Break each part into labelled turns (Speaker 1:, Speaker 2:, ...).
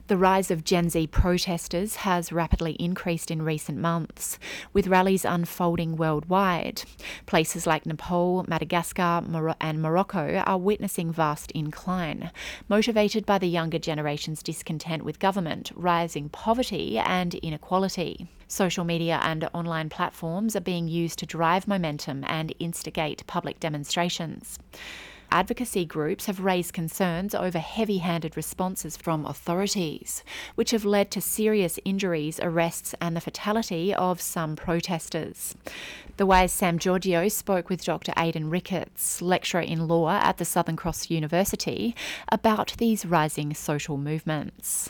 Speaker 1: The rise of Gen Z protesters has rapidly increased in recent months, with rallies unfolding worldwide. Places like Nepal, Madagascar, and Morocco are witnessing vast incline, motivated by the younger generation's discontent with government, rising poverty and inequality. Social media and online platforms are being used to drive momentum and instigate public demonstrations. Advocacy groups have raised concerns over heavy-handed responses from authorities, which have led to serious injuries, arrests and the fatality of some protesters. The Wise Sam Giorgio spoke with Dr. Aidan Ricketts, lecturer in law at the Southern Cross University, about these rising social movements.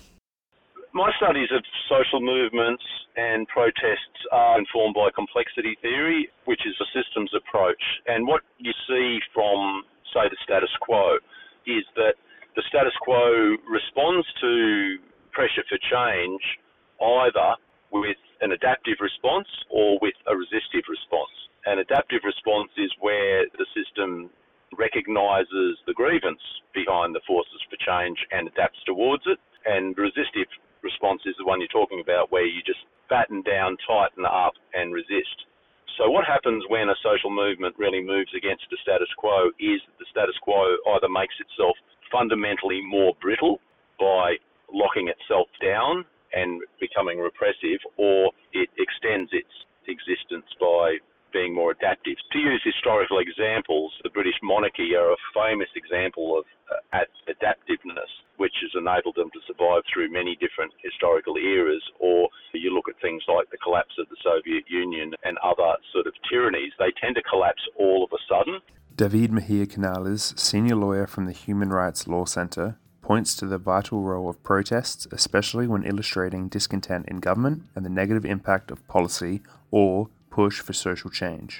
Speaker 2: My studies of social movements and protests are informed by complexity theory, which is a systems approach. And what you see from, say, the status quo is that the status quo responds to pressure for change either with an adaptive response or with a resistive response. An adaptive response is where the system recognises the grievance behind the forces for change and adapts towards it. And resistive response is the one you're talking about, where you just batten down, tighten up and resist. So what happens when a social movement really moves against the status quo is that the status quo either makes itself fundamentally more brittle by locking itself down and becoming repressive, or it extends its existence by being more adaptive. To use historical examples, the British monarchy are a famous example of adaptiveness, which has enabled them to survive through many different historical eras. Or you look at things like the collapse of the Soviet Union and other sort of tyrannies, they tend to collapse all of a sudden.
Speaker 3: David Mejia Canales, senior lawyer from the Human Rights Law Centre, points to the vital role of protests, especially when illustrating discontent in government and the negative impact of policy or push for social change.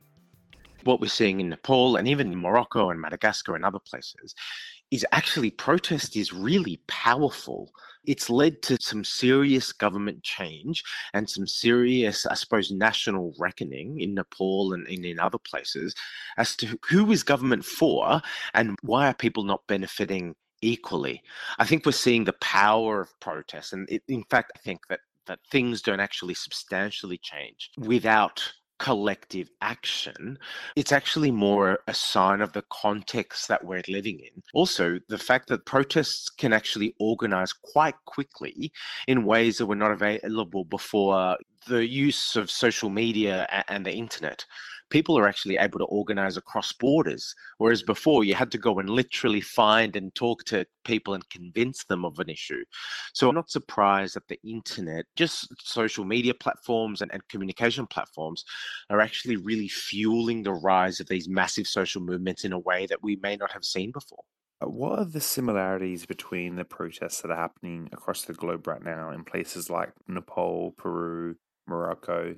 Speaker 4: What we're seeing in Nepal and even in Morocco and Madagascar and other places is actually protest is really powerful. It's led to some serious government change and some serious, I suppose, national reckoning in Nepal and in other places as to who is government for and why are people not benefiting equally. I think we're seeing the power of protest. And in fact, I think that things don't actually substantially change without collective action. It's actually more a sign of the context that we're living in. Also, the fact that protests can actually organize quite quickly in ways that were not available before the use of social media and the internet. People are actually able to organize across borders, whereas before you had to go and literally find and talk to people and convince them of an issue. So I'm not surprised that the internet, just social media platforms and communication platforms are actually really fueling the rise of these massive social movements in a way that we may not have seen before.
Speaker 3: What are the similarities between the protests that are happening across the globe right now in places like Nepal, Peru, Morocco?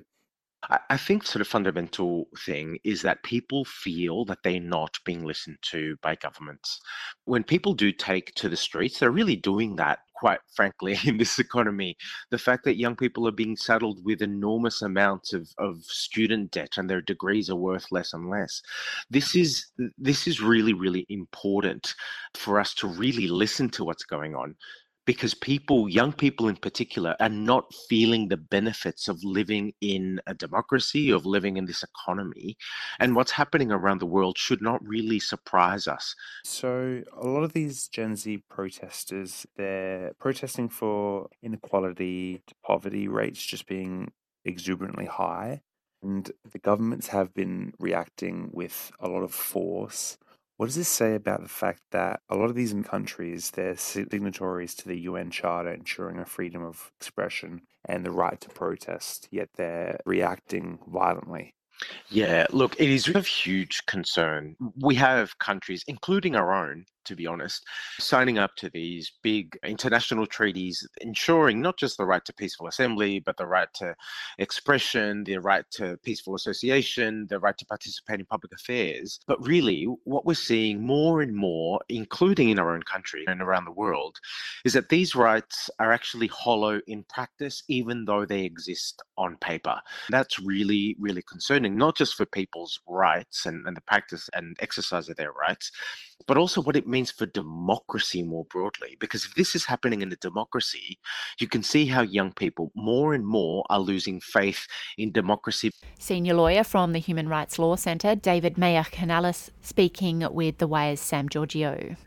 Speaker 4: I think sort of fundamental thing is that people feel that they're not being listened to by governments. When people do take to the streets, they're really doing that, quite frankly, in this economy. The fact that young people are being saddled with enormous amounts of student debt and their degrees are worth less and less. This is really, really important for us to really listen to what's going on. Because people, young people in particular, are not feeling the benefits of living in a democracy, of living in this economy. And what's happening around the world should not really surprise us.
Speaker 3: So a lot of these Gen Z protesters, they're protesting for inequality, poverty rates just being exuberantly high. And the governments have been reacting with a lot of force. What does this say about the fact that a lot of these countries, they're signatories to the UN Charter ensuring a freedom of expression and the right to protest, yet they're reacting violently?
Speaker 4: Yeah, look, it is of huge concern. We have countries, including our own, to be honest, signing up to these big international treaties, ensuring not just the right to peaceful assembly, but the right to expression, the right to peaceful association, the right to participate in public affairs. But really, what we're seeing more and more, including in our own country and around the world, is that these rights are actually hollow in practice, even though they exist on paper. That's really, really concerning, not just for people's rights and the practice and exercise of their rights, but also what it means for democracy more broadly. Because if this is happening in a democracy, you can see how young people more and more are losing faith in democracy.
Speaker 1: Senior lawyer from the Human Rights Law Centre, David Mayer Canales, speaking with The Wire's Sam Giorgio.